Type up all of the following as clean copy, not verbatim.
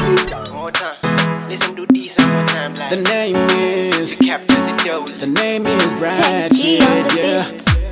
More time. Listen to this one more time. Like The name is the name is Brad Kid, yeah.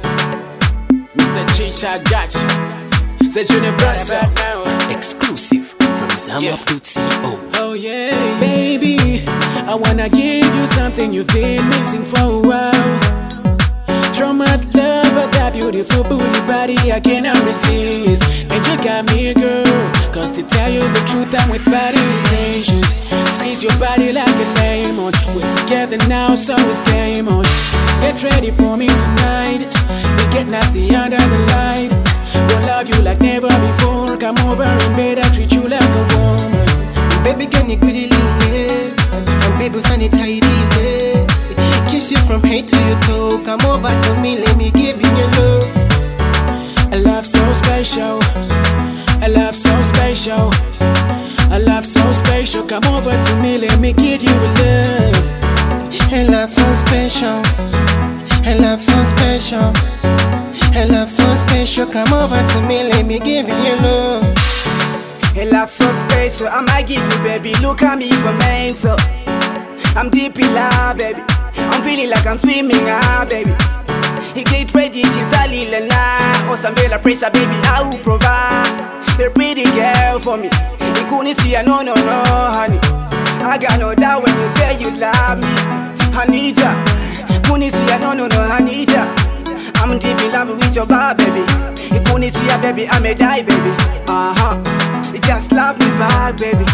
Mr. Cheech, I got you. Said Universal now. Exclusive from ZamUp.co. Oh yeah, baby, I wanna give you something you've been missing for a while. Throw my love at that beautiful booty body I cannot resist. And you got me, girl, cause to tell you the truth, I'm with bad intentions. Squeeze your body like a lemon. We're together now, so it's game on. Get ready for me tonight. We get nasty under the light. Gonna love you like never before. Come over in bed, I treat you like a woman. baby, can you quit it, and baby, sunny tidy, kiss you from head to your toe. Come over to me, let me give you your love. A love so special, a love so special, a love so special. Come over to me, let me give you a love. A love so special, a love so special, a love so special. Come over to me, let me give you your love. A love so special, I might give you, baby. Look at me, for so I'm deep in love, baby. I'm feeling like I'm swimming, baby. He get ready, she's a little now. Or some real pressure, baby, I will provide. A pretty girl for me. You couldn't see her, no, honey. I got no doubt when you say you love me. I need her. Couldn't see her, no, I need her. I'm deep in love with your bar, baby. You couldn't see her, baby, I may die, baby. You just love me back, baby.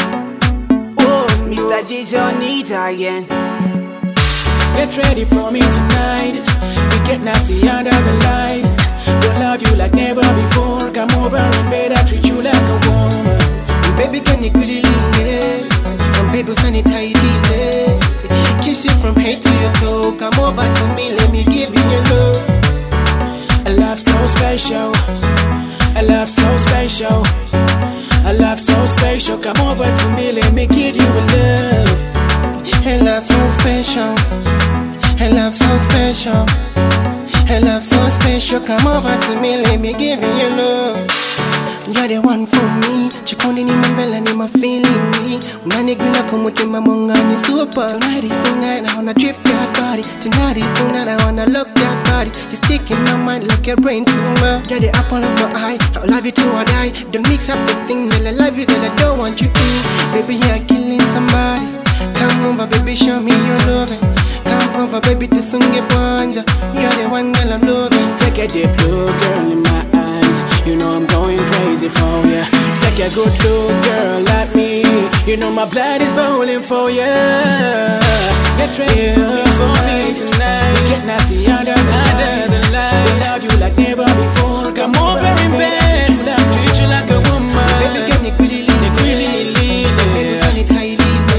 Oh, Mr. J, need her again. Get ready for me tonight. We get nasty under the light. We'll love you like never before. Come over in bed, I treat you like a woman. Baby, can you quit it, and baby, sunny tidy, kiss you from head to your toe. Come over to me, let me give you your love. A love so special, a love so special, a love so special. Come over to me, let me give you a love. A love so special, a love so special, a love so special. Come over to me, let me give you your love. You're the one for me. Chikondi ni mbele ni my feeling me. Unanigwila kumutima monga ni super. Tonight is the night I wanna trip that body. Tonight is the night I wanna look that body. You stick in my mind like a brain tumor. You're the apple of my eye. I'll love you till I die. Don't mix up the thing, till I love you till I don't want you in. Baby, you're killing somebody. Come over, baby, show me your loving. Come over, baby, to sunge panja. You're the one girl I'm loving. Take a deep look, girl, in my eyes. You know I'm going crazy for ya. Take a good look, girl, at me. You know my blood is boiling for ya. Get ready for me tonight. We get nasty under the light. We love you like never before. Come over in bed, treat you like a woman. Baby, can you quit it, baby, sunny tidy,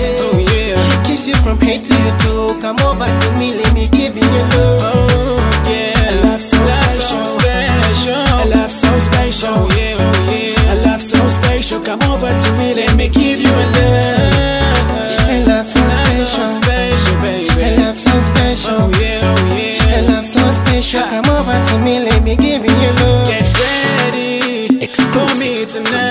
kiss you from head to your toe. Come over to me, let me give you your love. Oh yeah, a love so special, a love so special, a love so special. Come over to me, let me give you a love. A love so special, baby. A love so special, a love so special. Come over to me, let me give you your love. Get ready for me tonight.